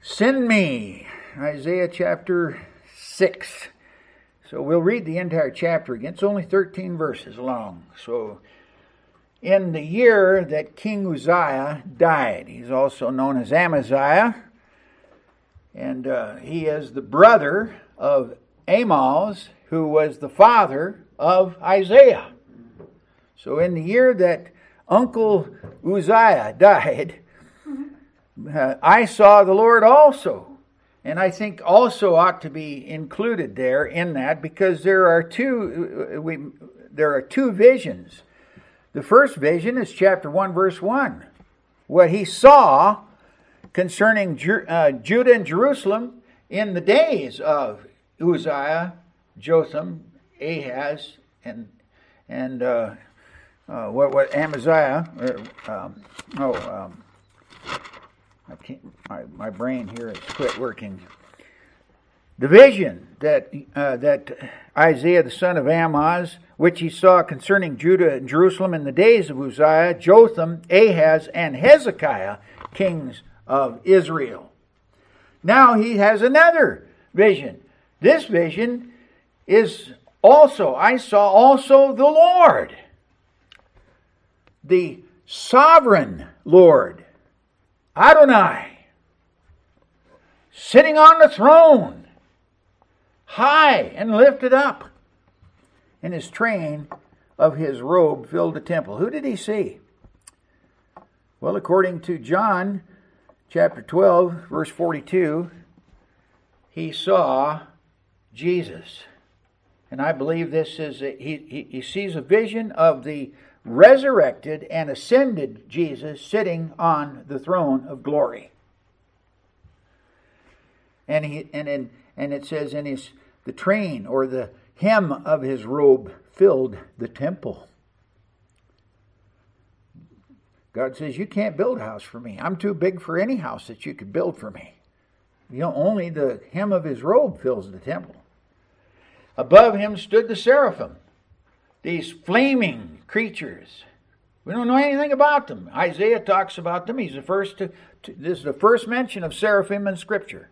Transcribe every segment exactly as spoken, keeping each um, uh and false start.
Send me, Isaiah chapter six. So we'll read the entire chapter again. It's only thirteen verses long. So in the year that King Uzziah died, he's also known as Amaziah, and uh, he is the brother of Amoz, who was the father of Isaiah. So in the year that Uncle Uzziah died, uh, I saw the Lord also. And I think also ought to be included there in that, because there are two we there are two visions. The first vision is chapter one, verse one. What he saw concerning Ju- uh, Judah and Jerusalem in the days of Uzziah, Jotham, Ahaz, and and uh, uh, what what Amaziah. Uh, um, oh. Um, I can't, my, my brain here has quit working. The vision that uh, that Isaiah the son of Amoz, which he saw concerning Judah and Jerusalem in the days of Uzziah, Jotham, Ahaz, and Hezekiah, kings of Israel. Now he has another vision. This vision is also, I saw also the Lord, the sovereign Lord, Adonai, sitting on the throne, high and lifted up, and his train of his robe filled the temple. Who did he see? Well, according to John chapter twelve, verse forty-two, he saw Jesus. And I believe this is, a, he, he, he sees a vision of the resurrected and ascended Jesus sitting on the throne of glory. And he and in, and it says in his the train or the hem of his robe filled the temple. God says, you can't build a house for me. I'm too big for any house that you could build for me. You know, only the hem of his robe fills the temple. Above him stood the seraphim, these flaming creatures. We don't know anything about them. Isaiah talks about them. He's the first to, to this is the first mention of seraphim in Scripture.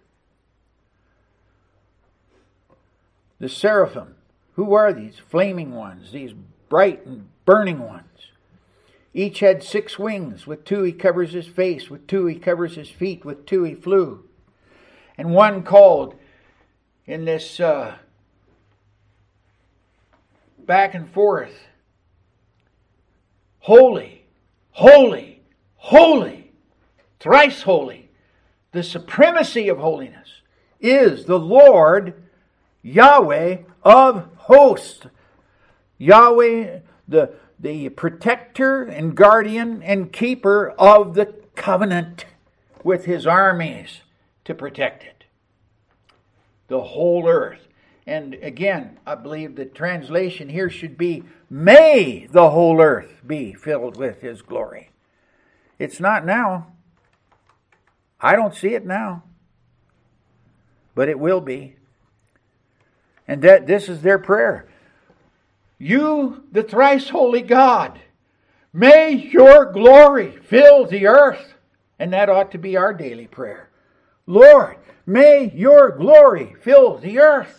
The seraphim. Who are these flaming ones? These bright and burning ones. Each had six wings. With two he covers his face. With two he covers his feet. With two he flew. And one called in this uh, back and forth, holy, holy, holy, thrice holy. The supremacy of holiness is the Lord Yahweh of hosts. Yahweh, the, the protector and guardian and keeper of the covenant with his armies to protect it. The whole earth. And again, I believe the translation here should be, may the whole earth be filled with his glory. It's not now. I don't see it now. But it will be. And that this is their prayer. You, the thrice holy God, may your glory fill the earth. And that ought to be our daily prayer. Lord, may your glory fill the earth.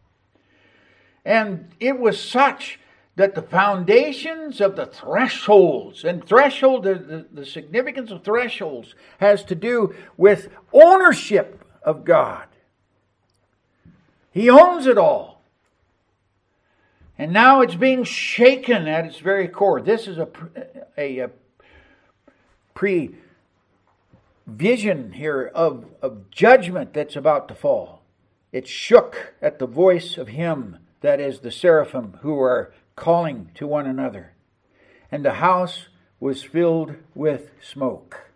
And it was such that the foundations of the thresholds, and threshold, the, the, the significance of thresholds has to do with ownership of God. He owns it all. And now it's being shaken at its very core. This is a, a, a pre-vision here of, of judgment that's about to fall. It shook at the voice of him, that is the seraphim, who are calling to one another. And the house was filled with smoke.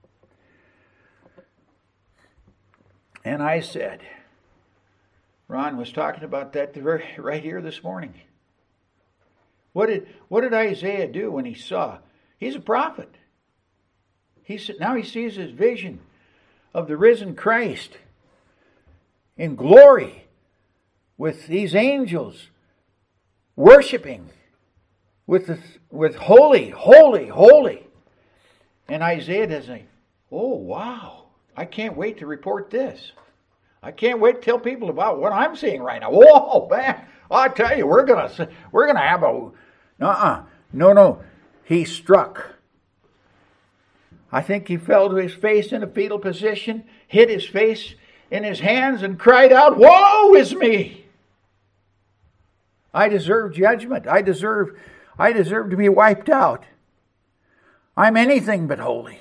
And I said, Ron was talking about that right here this morning. What did what did Isaiah do when he saw? He's a prophet. He said now he sees his vision of the risen Christ in glory, with these angels worshiping with the, with holy, holy, holy. And Isaiah doesn't say, oh, wow, I can't wait to report this. I can't wait to tell people about what I'm seeing right now. Whoa, man! I tell you, we're gonna we're gonna have a uh-uh. no no. He struck. I think he fell to his face in a fetal position, hid his face in his hands, and cried out, "Woe is me! I deserve judgment. I deserve I deserve to be wiped out. I'm anything but holy.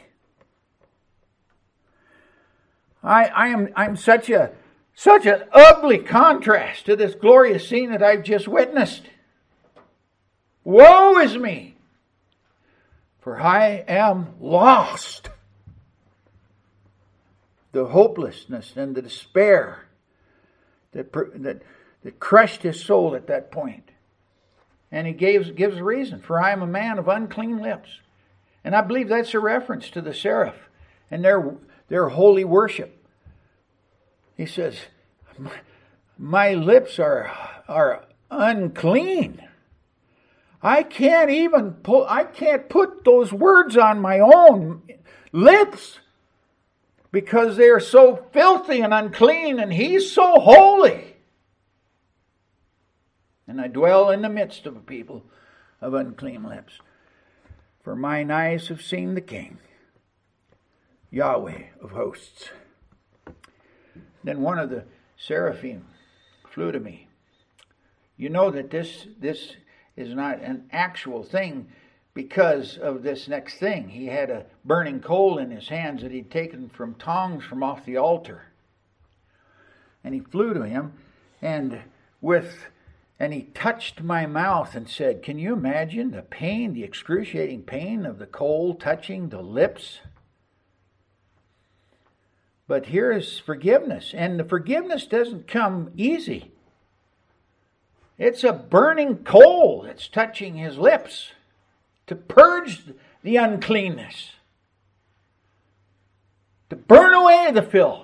I, I am I'm such a such an ugly contrast to this glorious scene that I've just witnessed. Woe is me, for I am lost." The hopelessness and the despair that that that crushed his soul at that point. And he gives gives a reason, "For I am a man of unclean lips." And I believe that's a reference to the seraph and their their holy worship. He says, "My, my lips are are unclean. I can't even pull, I can't put those words on my own lips because they are so filthy and unclean, and He's so holy. And I dwell in the midst of a people of unclean lips. For mine eyes have seen the King, Yahweh of hosts." Then one of the seraphim flew to me. You know that this this is not an actual thing because of this next thing. He had a burning coal in his hands that he'd taken from tongs from off the altar. And he flew to him and with and he touched my mouth and said, "Can you imagine the pain, the excruciating pain of the coal touching the lips? But here is forgiveness, and the forgiveness doesn't come easy. It's a burning coal that's touching his lips to purge the uncleanness, to burn away the filth.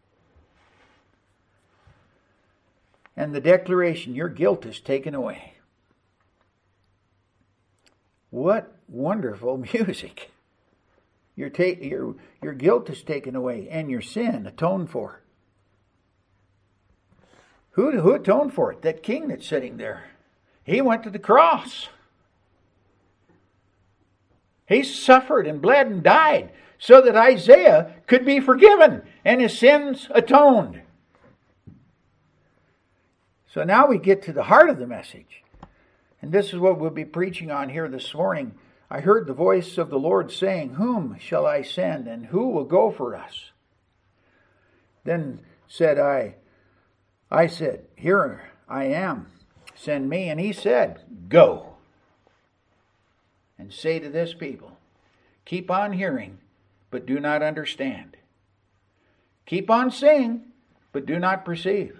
And the declaration, your guilt is taken away." What wonderful music. Your, ta- your, your guilt is taken away and your sin atoned for. Who, who atoned for it? That king that's sitting there. He went to the cross. He suffered and bled and died so that Isaiah could be forgiven and his sins atoned. So now we get to the heart of the message. And this is what we'll be preaching on here this morning. I heard the voice of the Lord saying, "Whom shall I send, and who will go for us?" Then said I, I said, "Here I am, send me." And he said, "Go and say to this people, keep on hearing, but do not understand. Keep on seeing, but do not perceive.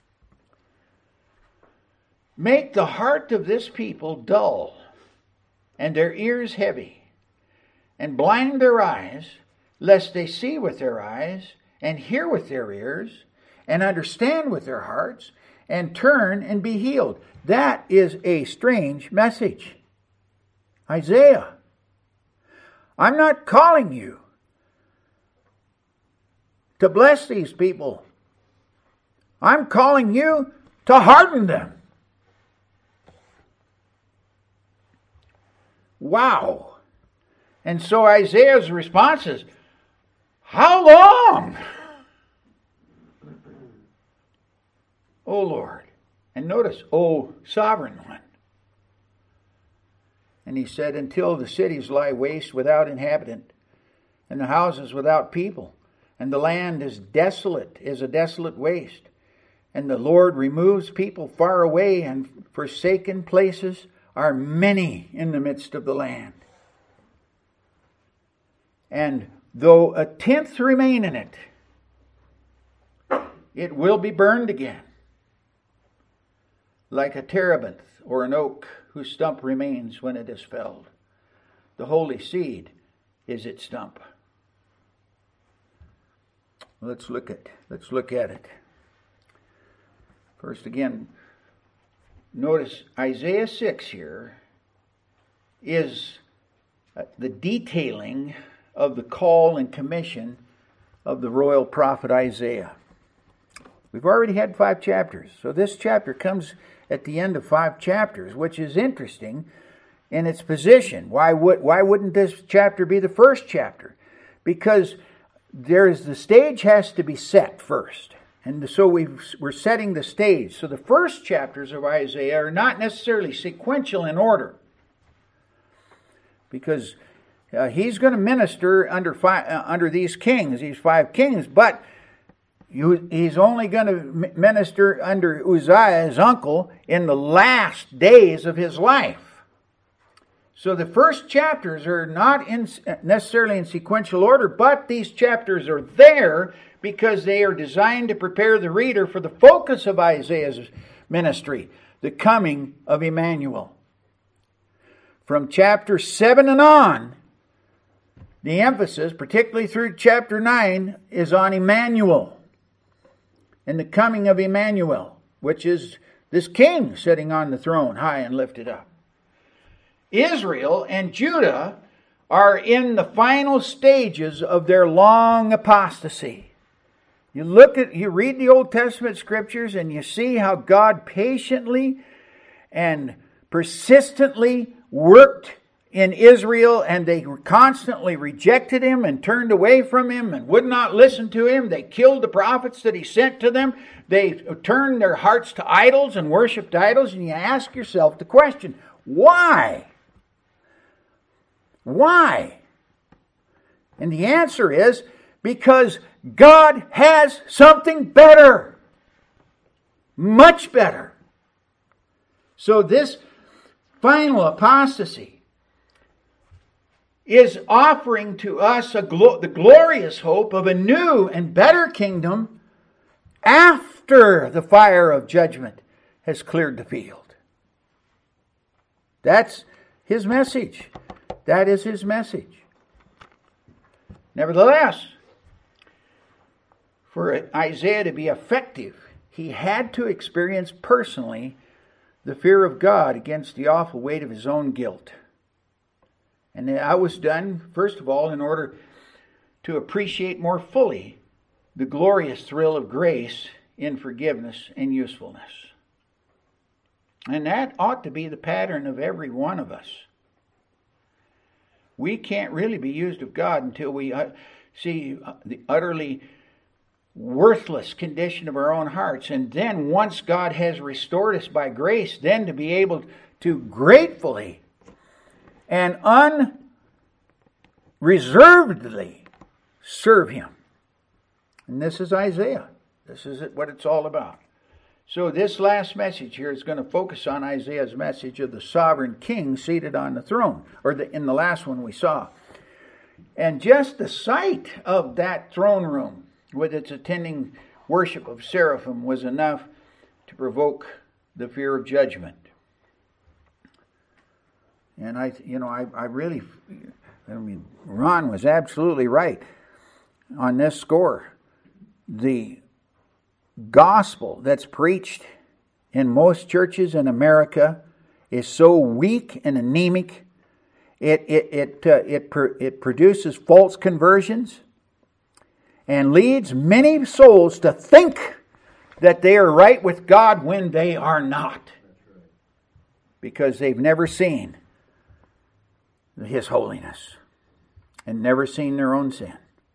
Make the heart of this people dull, and their ears heavy, and blind their eyes, lest they see with their eyes, and hear with their ears, and understand with their hearts, and turn and be healed." That is a strange message. Isaiah, I'm not calling you to bless these people. I'm calling you to harden them. Wow. And so Isaiah's response is, "How long, O Lord?" And notice, "O Sovereign One." And he said, "Until the cities lie waste without inhabitant, and the houses without people, and the land is desolate, is a desolate waste, and the Lord removes people far away, and forsaken places are many in the midst of the land. And though a tenth remain in it, it will be burned again, like a terebinth or an oak whose stump remains when it is felled. The holy seed is its stump." Let's look at let's look at it. First again, notice Isaiah six here is the detailing of the call and commission of the royal prophet Isaiah. We've already had five chapters, so this chapter comes at the end of five chapters, which is interesting in its position. Why would why wouldn't this chapter be the first chapter? Because there's the stage has to be set first. And so we've, we're setting the stage. So the first chapters of Isaiah are not necessarily sequential in order. Because uh, he's going to minister under five, uh, under these kings, these five kings, but you, he's only going to minister under Uzziah, his uncle, in the last days of his life. So the first chapters are not in, necessarily in sequential order, but these chapters are there because they are designed to prepare the reader for the focus of Isaiah's ministry, the coming of Emmanuel. From chapter seven and on, the emphasis, particularly through chapter nine, is on Emmanuel and the coming of Emmanuel, which is this king sitting on the throne, high and lifted up. Israel and Judah are in the final stages of their long apostasy. You look at, you read the Old Testament scriptures and you see how God patiently and persistently worked in Israel, and they constantly rejected him and turned away from him and would not listen to him. They killed the prophets that he sent to them. They turned their hearts to idols and worshipped idols. And you ask yourself the question, why? Why? And the answer is because God has something better. Much better. So this final apostasy is offering to us a glo- the glorious hope of a new and better kingdom after the fire of judgment has cleared the field. That's his message. That is his message. Nevertheless, for Isaiah to be effective, he had to experience personally the fear of God against the awful weight of his own guilt. And that was done, first of all, in order to appreciate more fully the glorious thrill of grace in forgiveness and usefulness. And that ought to be the pattern of every one of us. We can't really be used of God until we see the utterly worthless condition of our own hearts. And then once God has restored us by grace, then to be able to gratefully and unreservedly serve him. And this is Isaiah. This is what it's all about. So this last message here is going to focus on Isaiah's message of the sovereign king seated on the throne, or the, in the last one we saw. And just the sight of that throne room with its attending worship of seraphim was enough to provoke the fear of judgment. And I, you know, I, I really, I mean, Ron was absolutely right on this score. The gospel that's preached in most churches in America is so weak and anemic. It it it uh, it it produces false conversions and leads many souls to think that they are right with God when they are not, because they've never seen his holiness and never seen their own sin.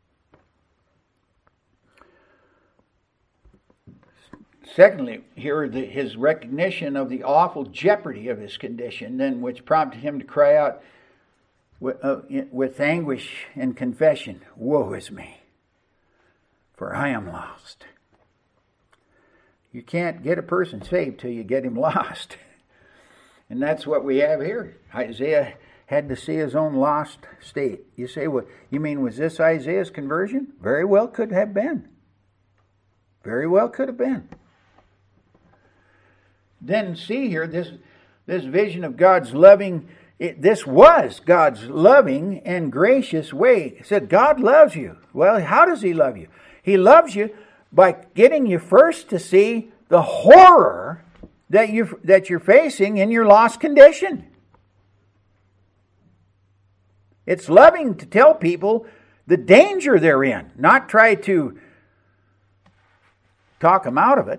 Secondly, here the, his recognition of the awful jeopardy of his condition, then which prompted him to cry out with, uh, with anguish and confession, "Woe is me, for I am lost." You can't get a person saved till you get him lost. And that's what we have here. Isaiah had to see his own lost state. You say, well, you mean was this Isaiah's conversion? Very well could have been. Very well could have been. Then see here, this, this vision of God's loving, it, this was God's loving and gracious way. He said, God loves you. Well, how does he love you? He loves you by getting you first to see the horror that you that you're facing in your lost condition. It's loving to tell people the danger they're in, not try to talk them out of it.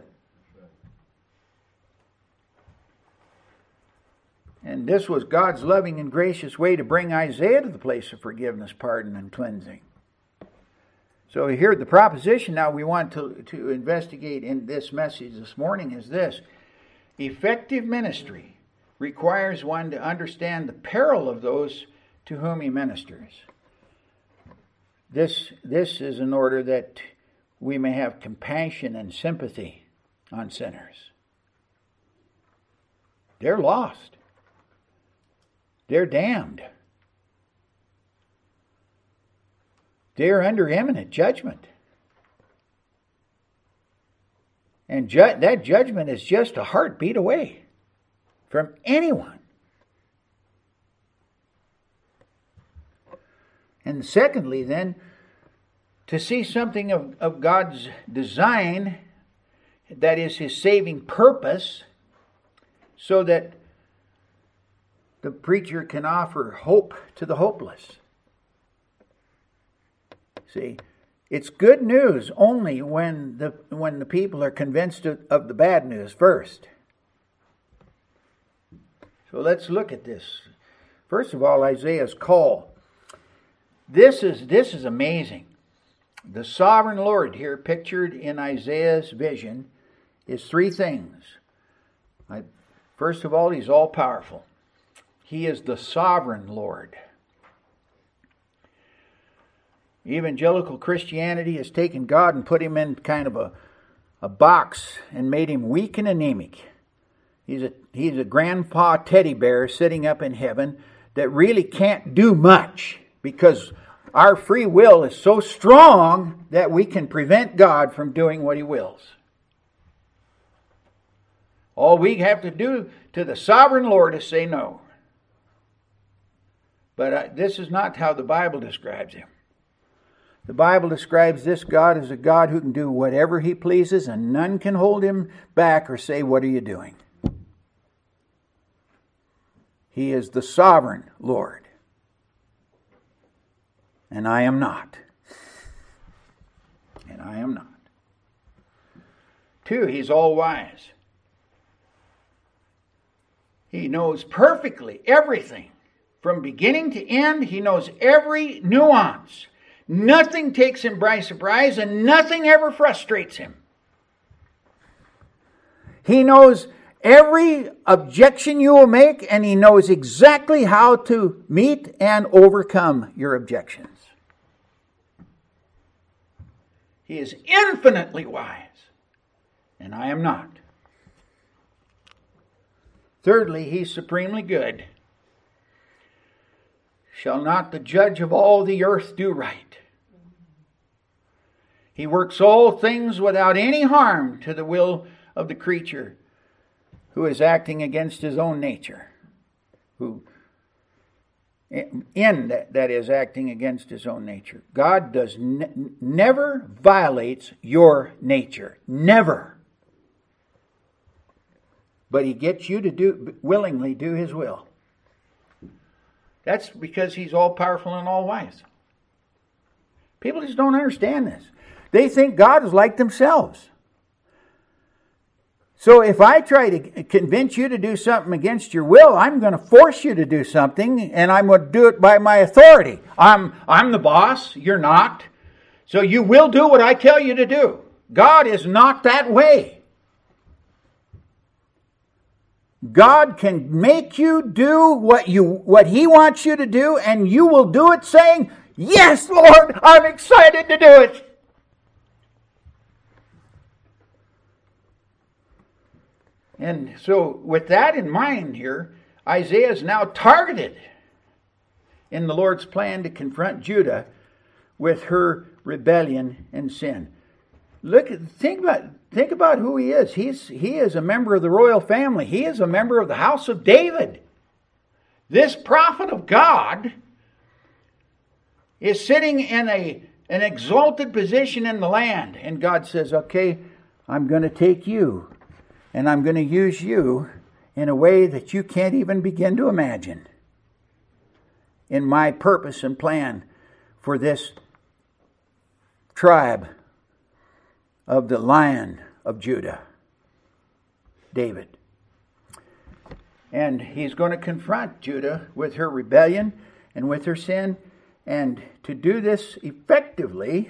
And this was God's loving and gracious way to bring Isaiah to the place of forgiveness, pardon, and cleansing. So here, the proposition now we want to, to investigate in this message this morning is this. Effective ministry requires one to understand the peril of those to whom he ministers. This, this is in order that we may have compassion and sympathy on sinners. They're lost. They're damned. They're under imminent judgment. And ju- that judgment is just a heartbeat away from anyone. And secondly, then, to see something of, of God's design, that is His saving purpose, so that the preacher can offer hope to the hopeless. See, it's good news only when the when the people are convinced of, of the bad news first. So let's look at this. First of all, Isaiah's call. This is this is amazing. The sovereign Lord here pictured in Isaiah's vision is three things. First of all, He's all-powerful. He is the sovereign Lord. Evangelical Christianity has taken God and put Him in kind of a, a box and made Him weak and anemic. He's a, he's a grandpa teddy bear sitting up in heaven that really can't do much because our free will is so strong that we can prevent God from doing what He wills. All we have to do to the sovereign Lord is say no. But uh, this is not how the Bible describes Him. The Bible describes this God as a God who can do whatever He pleases, and none can hold Him back or say, "What are you doing?" He is the sovereign Lord. And I am not. And I am not. Two, He's all-wise. He knows perfectly everything. From beginning to end, He knows every nuance. Nothing takes Him by surprise, and nothing ever frustrates Him. He knows every objection you will make, and He knows exactly how to meet and overcome your objections. He is infinitely wise, and I am not. Thirdly, He's supremely good. Shall not the judge of all the earth do right? He works all things without any harm to the will of the creature who is acting against his own nature. Who, in that, that is acting against his own nature. God does ne- never violates your nature. Never. But He gets you to do willingly do His will. That's because He's all-powerful and all-wise. People just don't understand this. They think God is like themselves. So if I try to convince you to do something against your will, I'm going to force you to do something, and I'm going to do it by my authority. I'm, I'm the boss, you're not. So you will do what I tell you to do. God is not that way. God can make you do what you what He wants you to do, and you will do it saying, "Yes, Lord, I'm excited to do it." And so with that in mind here, Isaiah is now targeted in the Lord's plan to confront Judah with her rebellion and sin. Look, think about think about who he is. He's he is a member of the royal family. He is a member of the house of David. This prophet of God is sitting in a an exalted position in the land, and God says, "Okay, I'm going to take you, and I'm going to use you in a way that you can't even begin to imagine in my purpose and plan for this tribe of the Lion of Judah, David. And he's going to confront Judah with her rebellion and with her sin. And to do this effectively,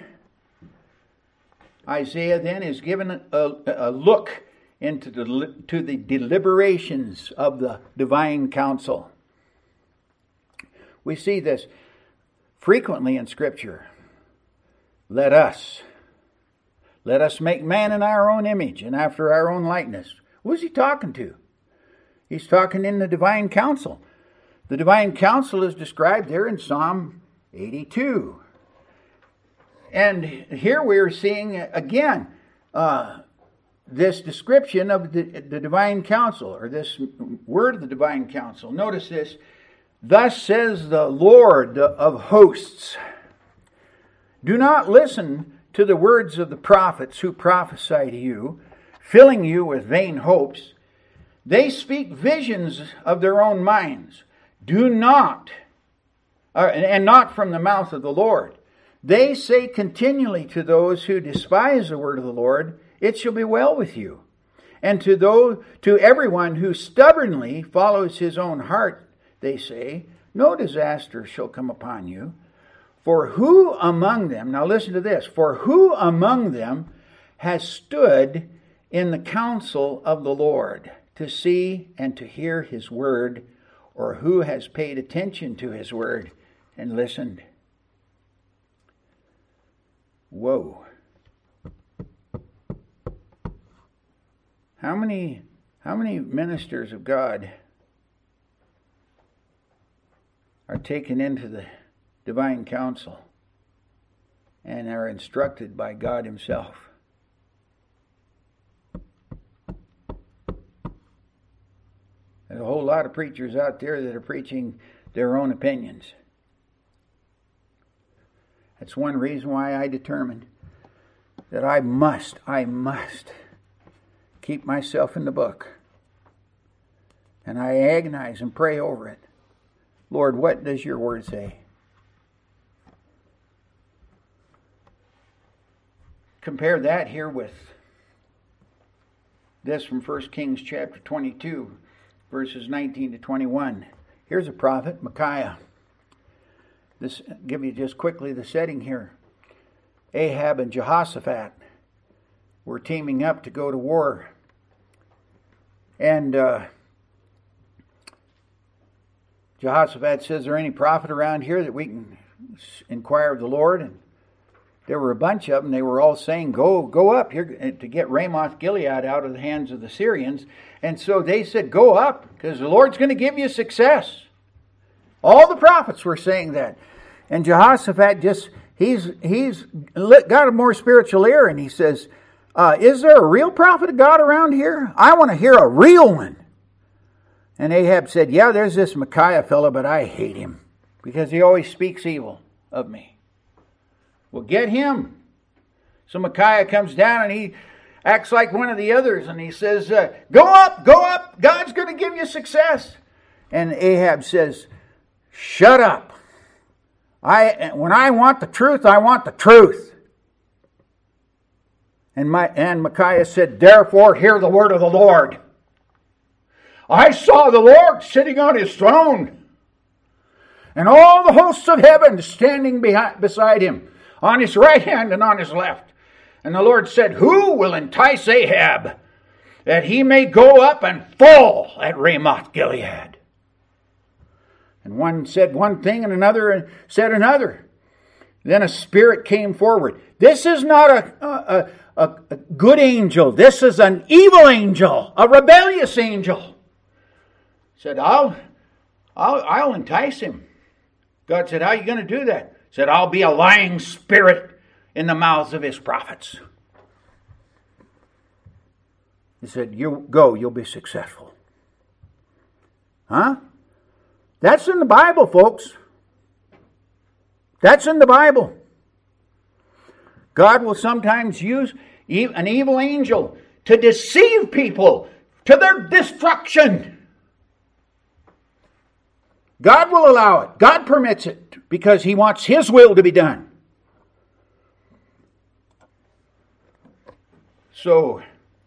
Isaiah then is given a, a look into the, to the deliberations of the divine council. We see this frequently in Scripture. Let us. Let us make man in our own image and after our own likeness. Who's he talking to? He's talking in the divine council. The divine council is described there in Psalm eighty-two. And here we're seeing again uh, this description of the, the divine council, or this word of the divine council. Notice this. Thus says the Lord of hosts, do not listen to the words of the prophets who prophesy to you, filling you with vain hopes. They speak visions of their own minds. Do not, uh, and not from the mouth of the Lord. They say continually to those who despise the word of the Lord, it shall be well with you. And to those, to everyone who stubbornly follows his own heart, they say, no disaster shall come upon you. For who among them, now listen to this, for who among them has stood in the counsel of the Lord to see and to hear his word, or who has paid attention to his word and listened? Whoa. How many, how many ministers of God are taken into the divine council and are instructed by God himself? There's a whole lot of preachers out there that are preaching their own opinions. That's one reason why I determined that I must, I must keep myself in the book. And I agonize and pray over it. Lord, what does your word say? Compare that here with this from First Kings chapter twenty-two, verses nineteen to twenty-one. Here's a prophet, Micaiah. This give you just quickly the setting here. Ahab and Jehoshaphat were teaming up to go to war. And uh, Jehoshaphat says, is there any prophet around here that we can inquire of the Lord? And there were a bunch of them. They were all saying, go go up here to get Ramoth Gilead out of the hands of the Syrians. And so they said, go up, because the Lord's going to give you success. All the prophets were saying that. And Jehoshaphat just, he's he's got a more spiritual ear, and he says, uh, is there a real prophet of God around here? I want to hear a real one. And Ahab said, yeah, there's this Micaiah fellow, but I hate him because he always speaks evil of me. Well, get him. So Micaiah comes down and he acts like one of the others, and he says, uh, go up, go up. God's going to give you success. And Ahab says, shut up. I when I want the truth, I want the truth. And my and Micaiah said, therefore hear the word of the Lord. I saw the Lord sitting on his throne, and all the hosts of heaven standing behind, beside him, on his right hand and on his left. And the Lord said, who will entice Ahab, that he may go up and fall at Ramoth Gilead? And one said one thing, and another said another. Then a spirit came forward. This is not a, a, a, a good angel. This is an evil angel, a rebellious angel. Said, I'll, I'll, I'll entice him. God said, how are you going to do that? Said, I'll be a lying spirit in the mouths of his prophets. He said, you go, you'll be successful. Huh? That's in the Bible, folks. That's in the Bible. God will sometimes use an evil angel to deceive people to their destruction. God will allow it. God permits it because he wants his will to be done. So,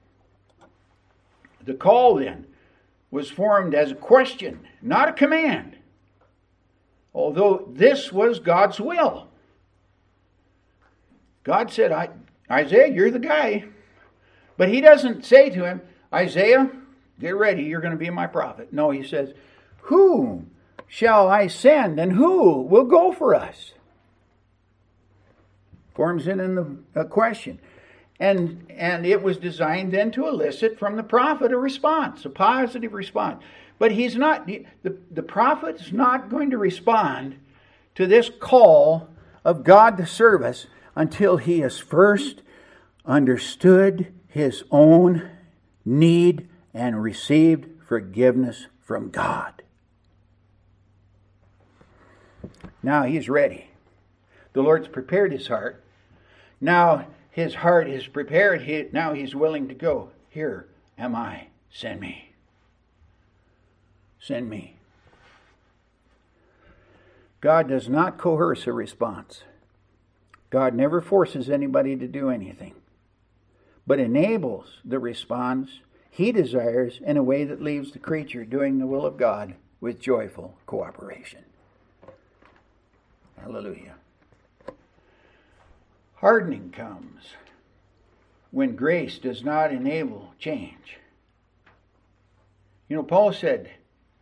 the call then was formed as a question, not a command. Although this was God's will. God said, I, Isaiah, you're the guy. But he doesn't say to him, Isaiah, get ready, you're going to be my prophet. No, he says, whom shall I send and who will go for us? Forms it in the a question. And, and it was designed then to elicit from the prophet a response, a positive response. But he's not, the, the prophet's not going to respond to this call of God to service until he has first understood his own need and received forgiveness from God. Now he's ready. The Lord's prepared his heart. Now his heart is prepared. He, now he's willing to go. Here am I. Send me. Send me. God does not coerce a response. God never forces anybody to do anything, but enables the response he desires in a way that leaves the creature doing the will of God with joyful cooperation. Hallelujah. Hardening comes when grace does not enable change. You know, Paul said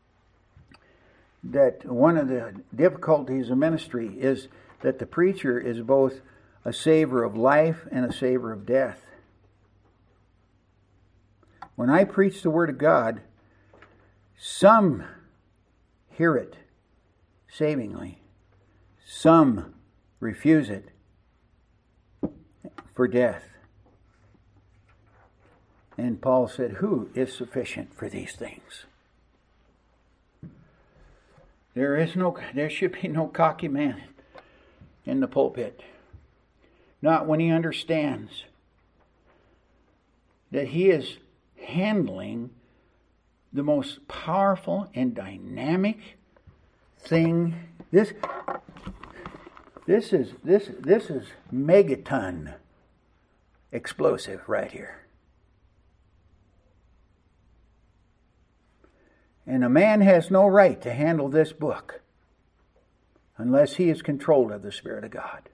that one of the difficulties of ministry is that the preacher is both a saver of life and a saver of death. When I preach the Word of God, some hear it savingly, some refuse it for death. And Paul said, who is sufficient for these things? There is no, there should be no cocky man in the pulpit. Not when he understands that he is handling the most powerful and dynamic thing. This, this is this this is megaton explosive right here. And a man has no right to handle this book unless he is controlled of the Spirit of God.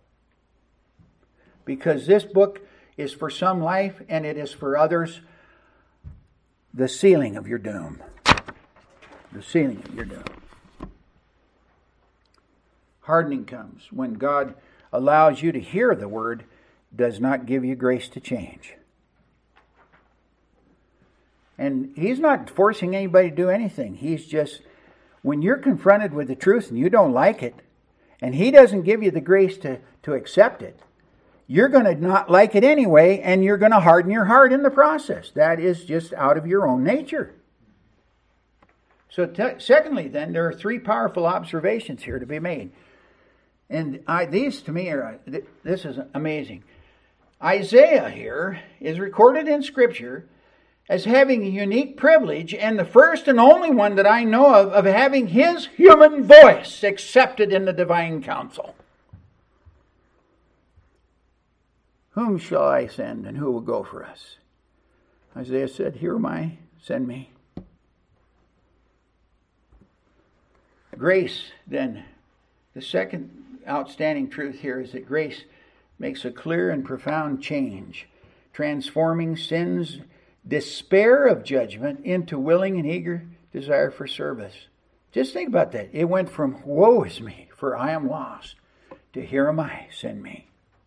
Because this book is for some life and it is for others the sealing of your doom. The sealing of your doom. Hardening comes when God allows you to hear the word, does not give you grace to change. And he's not forcing anybody to do anything. He's just, when you're confronted with the truth and you don't like it, and he doesn't give you the grace to, to accept it, you're going to not like it anyway, and you're going to harden your heart in the process. That is just out of your own nature. So t- secondly, then, there are three powerful observations here to be made. And I, these to me are, this is amazing. Isaiah here is recorded in Scripture as having a unique privilege, and the first and only one that I know of, of having his human voice accepted in the divine council. Whom shall I send, and who will go for us? Isaiah said, here am I, send me. Grace, then, the second outstanding truth here is that grace makes a clear and profound change, transforming sin's despair of judgment into willing and eager desire for service. Just think about that. It went from woe is me, for I am lost, to here am I, send me.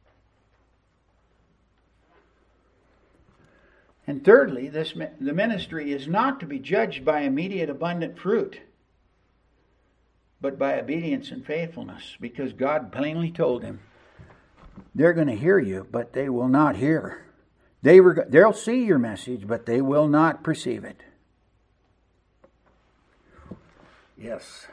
And thirdly, this the ministry is not to be judged by immediate abundant fruit, but by obedience and faithfulness, because God plainly told him, they're going to hear you, but they will not hear. They were, they'll see your message, but they will not perceive it. Yes.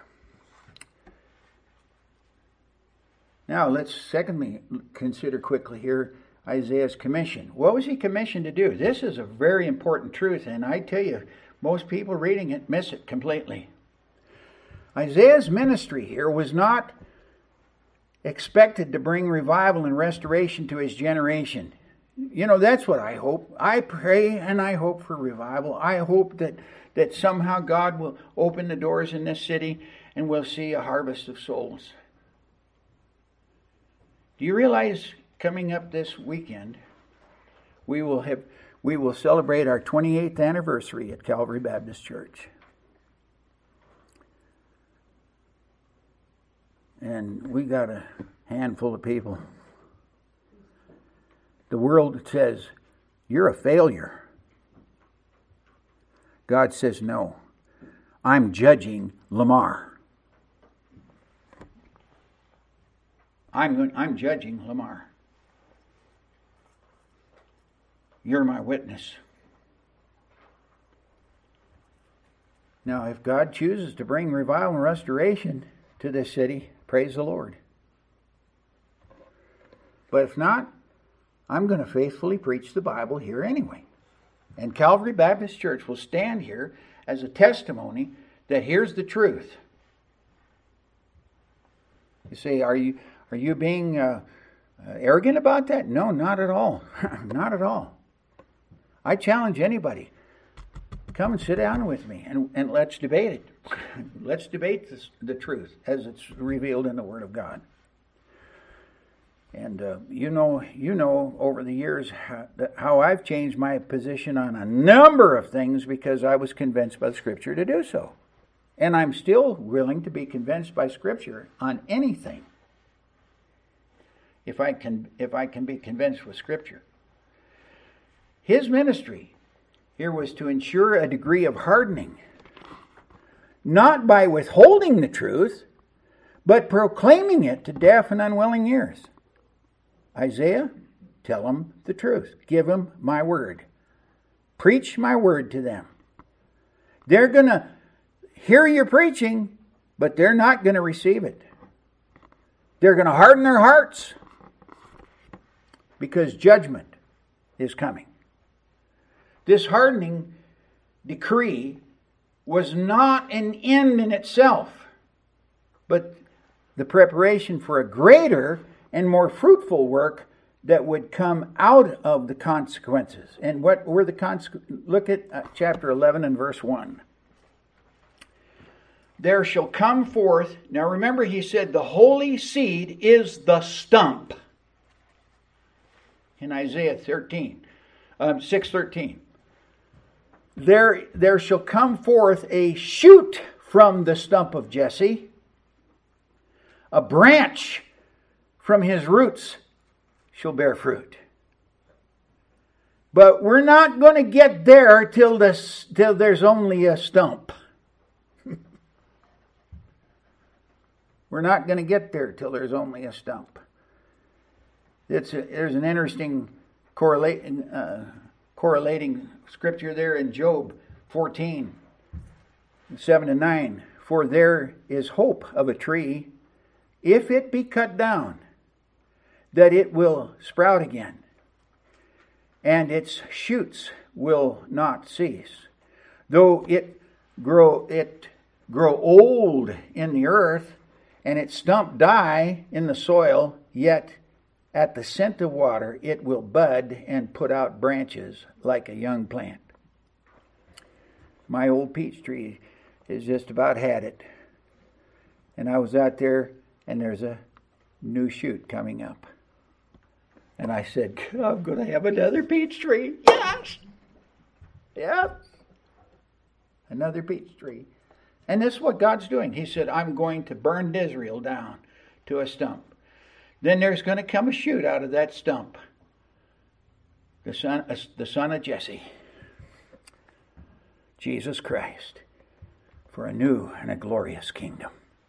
Now let's secondly consider quickly here Isaiah's commission. What was he commissioned to do? This is a very important truth, and I tell you, most people reading it miss it completely. Isaiah's ministry here was not expected to bring revival and restoration to his generation. You know, that's what I hope. I pray and I hope for revival. I hope that, that somehow God will open the doors in this city and we'll see a harvest of souls. Do you realize coming up this weekend, we will have we will celebrate our twenty-eighth anniversary at Calvary Baptist Church. And we got a handful of people. The world says, you're a failure. God says, no, I'm judging Lamar. I'm, I'm judging Lamar. You're my witness. Now, if God chooses to bring revival and restoration to this city, praise the Lord. But if not, I'm going to faithfully preach the Bible here anyway. And Calvary Baptist Church will stand here as a testimony that here's the truth. You say, are you are you being uh, uh, arrogant about that? No, not at all. Not at all. I challenge anybody. Come and sit down with me and, and let's debate it. Let's debate this, the truth as it's revealed in the Word of God. And uh, you know, you know, over the years how, how I've changed my position on a number of things because I was convinced by the Scripture to do so. And I'm still willing to be convinced by Scripture on anything. If I can, if I can be convinced with Scripture. His ministry here was to ensure a degree of hardening, not by withholding the truth, but proclaiming it to deaf and unwilling ears. Isaiah, tell them the truth. Give them my word. Preach my word to them. They're going to hear your preaching, but they're not going to receive it. They're going to harden their hearts because judgment is coming. This hardening decree was not an end in itself, but the preparation for a greater and more fruitful work that would come out of the consequences. And what were the consequences? Look at uh, chapter eleven and verse one. There shall come forth, now remember he said the holy seed is the stump. In Isaiah thirteen, um, six thirteen. There, there shall come forth a shoot from the stump of Jesse, a branch from his roots shall bear fruit. But we're not going to get there till this, till there's only a stump. We're not going to get there till there's only a stump. It's a, there's an interesting correlating, uh, correlating scripture there in Job fourteen, seven and nine. For there is hope of a tree, if it be cut down, that it will sprout again, and its shoots will not cease. Though it grow it grow old in the earth, and its stump die in the soil, yet at the scent of water it will bud and put out branches like a young plant. My old peach tree has just about had it. And I was out there, and there's a new shoot coming up. And I said, I'm going to have another peach tree. Yes! Yes! Another peach tree. And this is what God's doing. He said, I'm going to burn Israel down to a stump. Then there's going to come a shoot out of that stump. The son, uh, the son of Jesse. Jesus Christ. For a new and a glorious kingdom.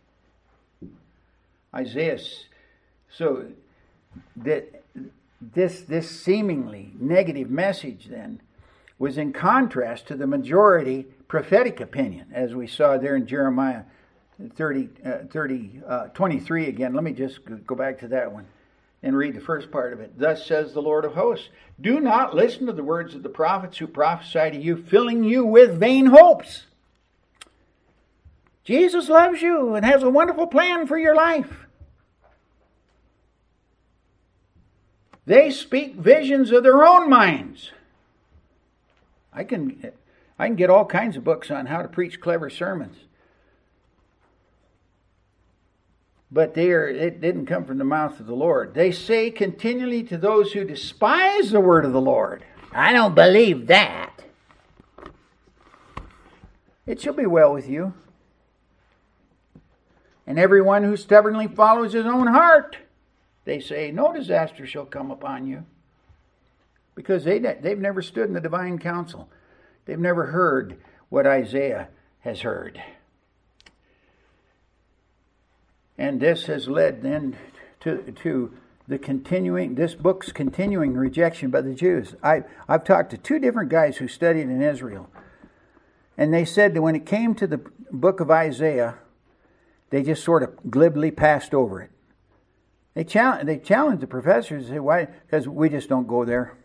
Isaiah, so that this, this seemingly negative message then was in contrast to the majority prophetic opinion, as we saw there in Jeremiah thirty, uh, thirty, uh, twenty-three again. Let me just go back to that one and read the first part of it. Thus says the Lord of hosts, do not listen to the words of the prophets who prophesy to you, filling you with vain hopes. Jesus loves you and has a wonderful plan for your life. They speak visions of their own minds. I can, I can get all kinds of books on how to preach clever sermons. But they are, it didn't come from the mouth of the Lord. They say continually to those who despise the word of the Lord, I don't believe that. It shall be well with you. And everyone who stubbornly follows his own heart, they say, no disaster shall come upon you. Because they, they've never stood in the divine counsel. They've never heard what Isaiah has heard. And this has led then to, to the continuing, this book's continuing rejection by the Jews. I, I've talked to two different guys who studied in Israel. And they said that when it came to the book of Isaiah, they just sort of glibly passed over it. They challenge, they challenged the professors and said, why? Because we just don't go there.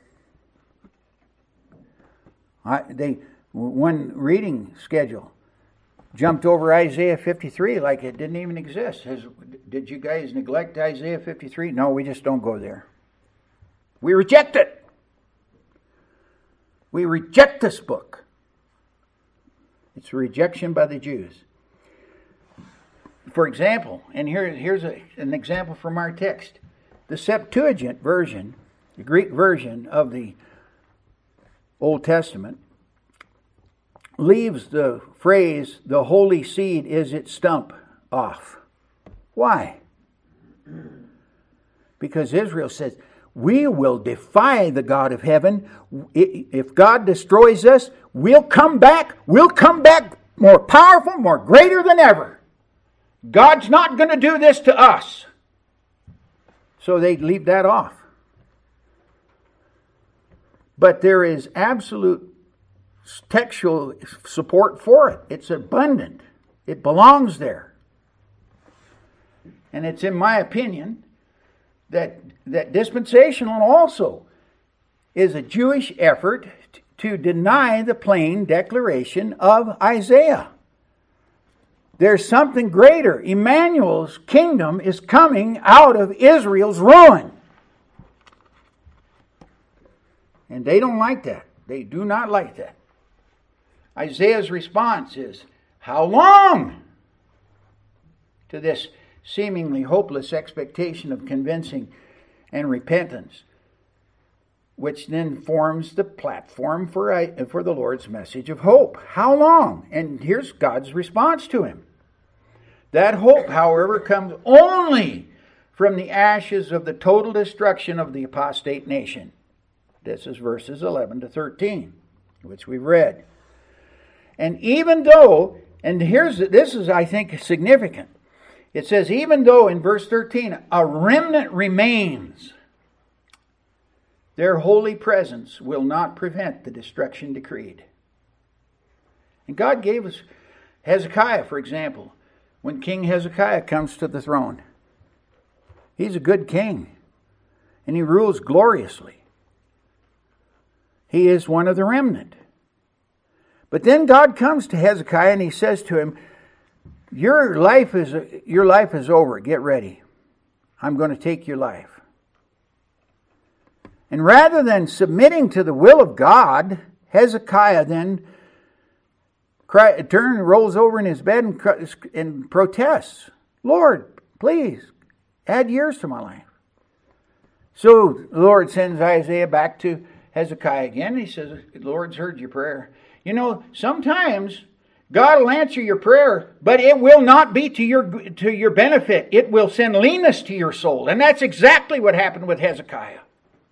I, they one reading schedule jumped over Isaiah fifty-three like it didn't even exist. Says, did you guys neglect Isaiah fifty-three? No, we just don't go there. We reject it. We reject this book. It's a rejection by the Jews. For example, and here, here's a, an example from our text. The Septuagint version, the Greek version of the Old Testament, leaves the phrase, the holy seed is its stump, off. Why? Because Israel says, we will defy the God of heaven. If God destroys us, we'll come back. We'll come back more powerful, more greater than ever. God's not going to do this to us. So they leave that off. But there is absolute textual support for it. It's abundant. It belongs there. And it's in my opinion that, that dispensational also is a Jewish effort t- to deny the plain declaration of Isaiah. There's something greater. Emmanuel's kingdom is coming out of Israel's ruin. And they don't like that. They do not like that. Isaiah's response is, how long? To this seemingly hopeless expectation of convincing and repentance, which then forms the platform for, for the Lord's message of hope. How long? And here's God's response to him. That hope, however, comes only from the ashes of the total destruction of the apostate nation. This is verses eleven to thirteen, which we've read. And even though, and here's, this is, I think, significant. It says, even though in verse thirteen, a remnant remains, their holy presence will not prevent the destruction decreed. And God gave us Hezekiah, for example. When King Hezekiah comes to the throne, he's a good king, and he rules gloriously. He is one of the remnant. But then God comes to Hezekiah and he says to him, your life is, your life is over. Get ready. I'm going to take your life. And rather than submitting to the will of God, Hezekiah then cry, turns, rolls over in his bed and, and protests, Lord, please, add years to my life. So the Lord sends Isaiah back to Hezekiah again. He says, the Lord's heard your prayer. You know, sometimes God will answer your prayer, but it will not be to your, to your benefit. It will send leanness to your soul. And that's exactly what happened with Hezekiah.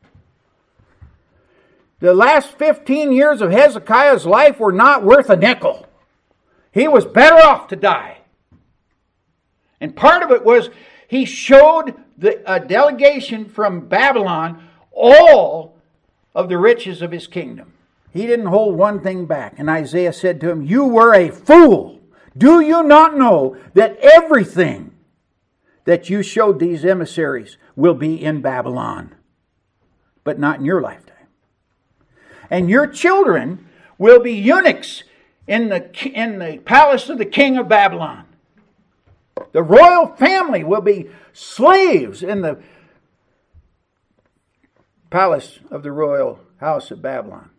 The last fifteen years of Hezekiah's life were not worth a nickel. He was better off to die. And part of it was he showed the a delegation from Babylon all of the riches of his kingdom. He didn't hold one thing back. And Isaiah said to him, you were a fool. Do you not know that everything that you showed these emissaries will be in Babylon, but not in your lifetime? And your children will be eunuchs in the, in the palace of the king of Babylon. The royal family will be slaves in the palace of the royal house of Babylon.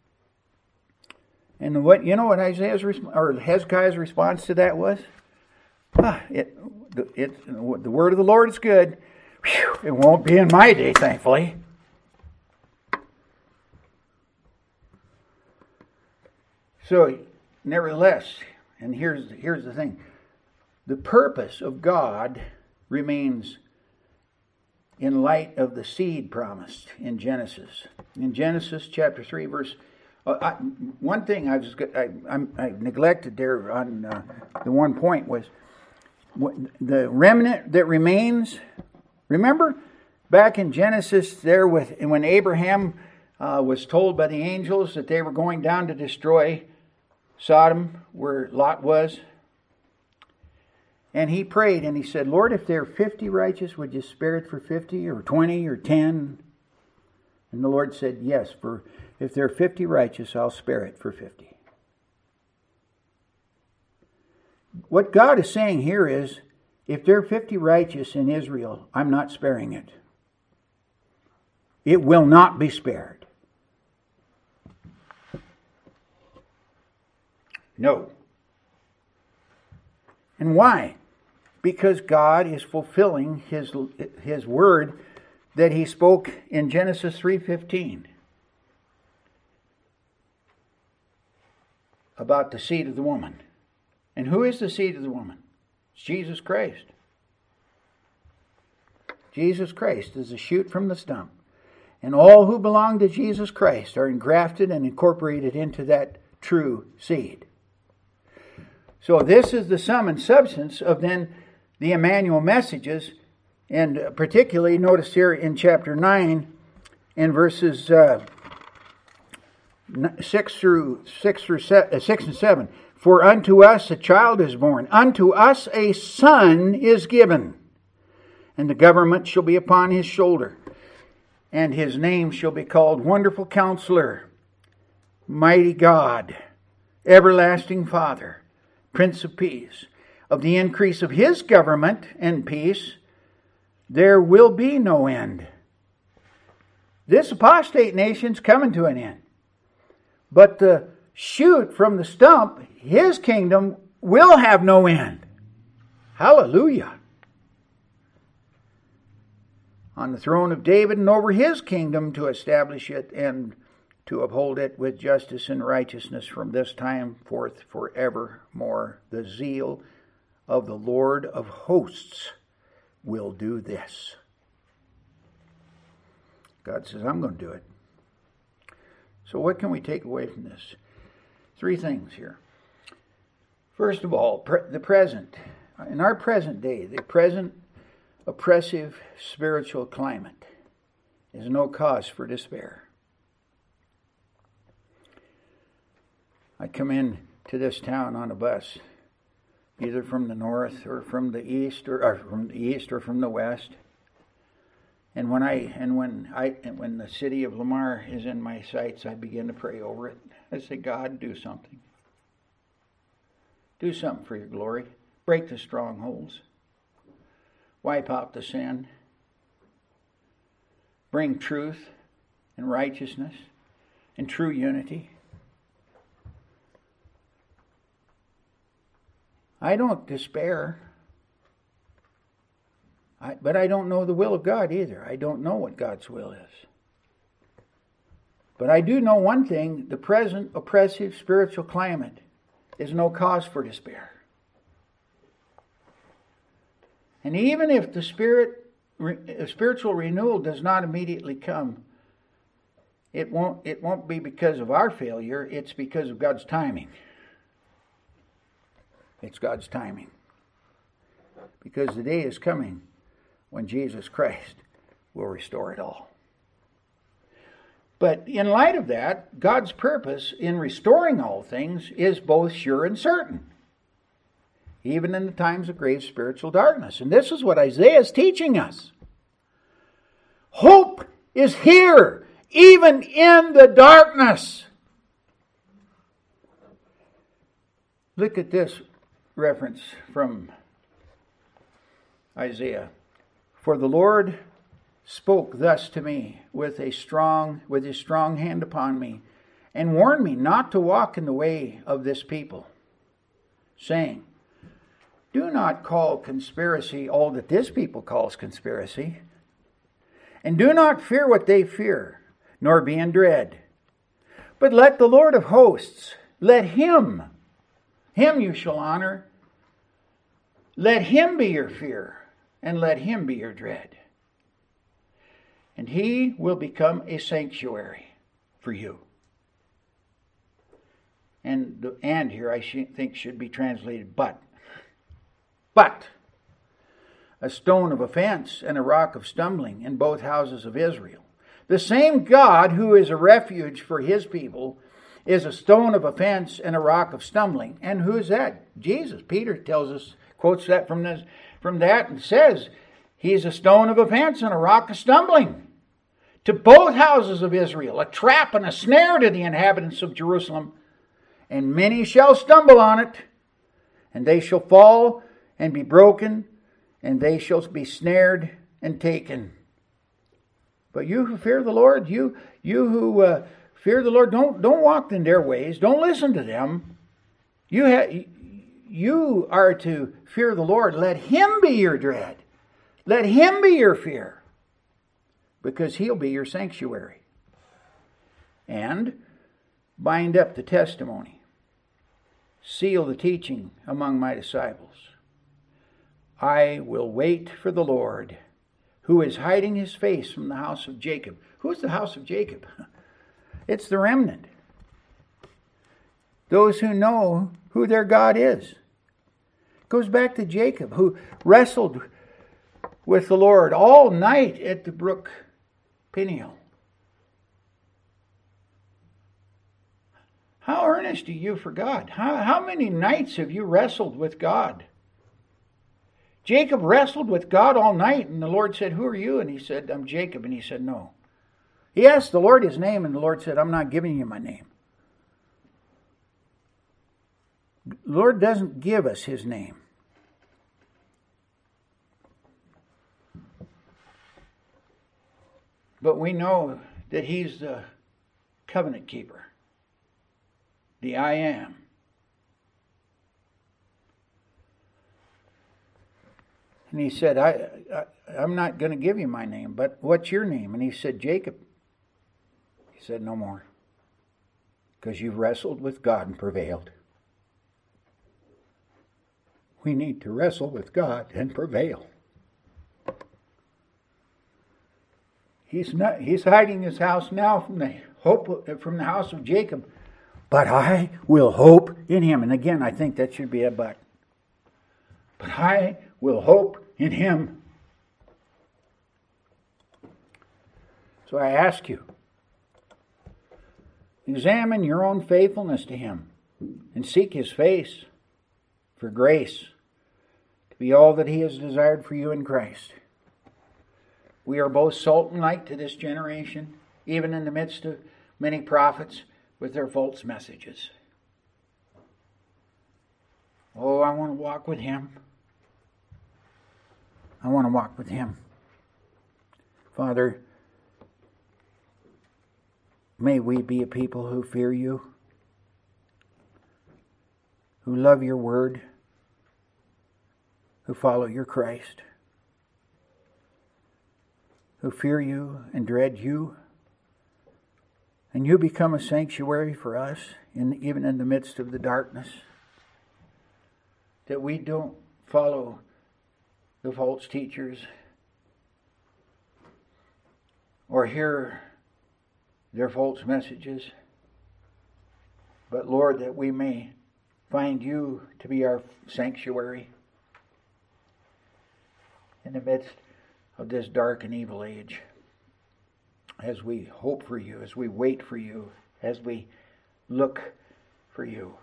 And what you know what Isaiah's or Hezekiah's response to that was? Ah, it, it, the word of the Lord is good. Whew, it won't be in my day, thankfully. So, nevertheless, and here's here's the thing: the purpose of God remains in light of the seed promised in Genesis. In Genesis chapter three, verse. Uh, I, one thing I was I, I, I neglected there on uh, the one point was the remnant that remains. Remember back in Genesis there with when Abraham uh, was told by the angels that they were going down to destroy Sodom where Lot was. And he prayed and he said, Lord, if there are fifty righteous, would you spare it for fifty or twenty or ten? And the Lord said, yes, for if there are fifty righteous, I'll spare it for fifty. What God is saying here is, if there are fifty righteous in Israel, I'm not sparing it. It will not be spared. No. And why? Because God is fulfilling his, his word that he spoke in Genesis three fifteen about the seed of the woman. And who is the seed of the woman? It's Jesus Christ. Jesus Christ is a shoot from the stump. And all who belong to Jesus Christ are engrafted and incorporated into that true seed. So this is the sum and substance of then the Emmanuel messages, and particularly notice here in chapter nine, in verses uh, six through six through seven, uh, six and seven. For unto us a child is born, unto us a son is given, and the government shall be upon his shoulder, and his name shall be called Wonderful Counselor, Mighty God, Everlasting Father, Prince of Peace. Of the increase of his government and peace, there will be no end. This apostate nation's coming to an end. But the shoot from the stump, his kingdom, will have no end. Hallelujah. On the throne of David and over his kingdom to establish it and to uphold it with justice and righteousness from this time forth forevermore. The zeal of the Lord of hosts will do this. God says, I'm going to do it. So what can we take away from this? Three things here. First of all, pre- the present. In our present day, the present oppressive spiritual climate is no cause for despair. I come in to this town on a bus, either from the north or from the east, or, or from the east or from the west. And when I and when I and when the city of Lamar is in my sights, I begin to pray over it. I say, God, do something. Do something for your glory. Break the strongholds. Wipe out the sin. Bring truth and righteousness and true unity. I don't despair. I, but I don't know the will of God either. I don't know what God's will is. But I do know one thing. The present oppressive spiritual climate is no cause for despair. And even if the spirit, spiritual renewal does not immediately come, it won't, it won't be because of our failure. It's because of God's timing. It's God's timing. Because the day is coming when Jesus Christ will restore it all. But in light of that, God's purpose in restoring all things is both sure and certain, even in the times of grave spiritual darkness. And this is what Isaiah is teaching us. Hope is here, even in the darkness. Look at this reference from Isaiah. For the Lord spoke thus to me with a strong, with his strong hand upon me, and warned me not to walk in the way of this people, saying, do not call conspiracy all that this people calls conspiracy, and do not fear what they fear, nor be in dread. But let the Lord of hosts, let him, him you shall honor, let him be your fear, and let him be your dread. And he will become a sanctuary for you. And the and here I think should be translated but. But a stone of offense and a rock of stumbling in both houses of Israel. The same God who is a refuge for his people is a stone of offense and a rock of stumbling. And who is that? Jesus. Peter tells us, quotes that from this, from that and says, he's a stone of offense and a rock of stumbling to both houses of Israel, a trap and a snare to the inhabitants of Jerusalem. And many shall stumble on it, and they shall fall and be broken, and they shall be snared and taken. But you who fear the Lord, you you who uh, fear the Lord, don't don't walk in their ways. Don't listen to them. You ha- you are to fear the Lord. Let him be your dread. Let him be your fear, because he'll be your sanctuary. And bind up the testimony. Seal the teaching among my disciples. I will wait for the Lord, who is hiding his face from the house of Jacob. Who's the house of Jacob? It's the remnant. Those who know who their God is. It goes back to Jacob, who wrestled with the Lord all night at the brook Peniel. How earnest are you for God? How, how many nights have you wrestled with God? Jacob wrestled with God all night, and the Lord said, who are you? And he said, I'm Jacob. And he said, no. He asked the Lord his name, and the Lord said, I'm not giving you my name. The Lord doesn't give us his name. But we know that he's the covenant keeper. The I am. And he said, I, I, I'm not going to give you my name, but what's your name? And he said, Jacob. He said, no more. Because you've wrestled with God and prevailed. We need to wrestle with God and prevail. He's not. He's hiding his house now from the hope from the house of Jacob. But I will hope in him. And again, I think that should be a but. But I will hope in him. So I ask you, examine your own faithfulness to him and seek his face for grace to be all that he has desired for you in Christ. We are both salt and light to this generation, even in the midst of many prophets with their false messages. Oh, I want to walk with him. I want to walk with him. Father, may we be a people who fear you, who love your word, who follow your Christ, who fear you and dread you, and you become a sanctuary for us, in, even in the midst of the darkness, that we don't follow the false teachers or hear their false messages, but Lord, that we may find you to be our sanctuary in the midst of this dark and evil age, as we hope for you, as we wait for you, as we look for you.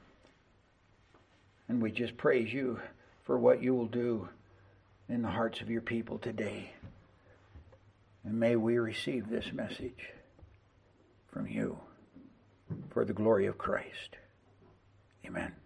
And we just praise you for what you will do in the hearts of your people today. And may we receive this message from you for the glory of Christ. Amen.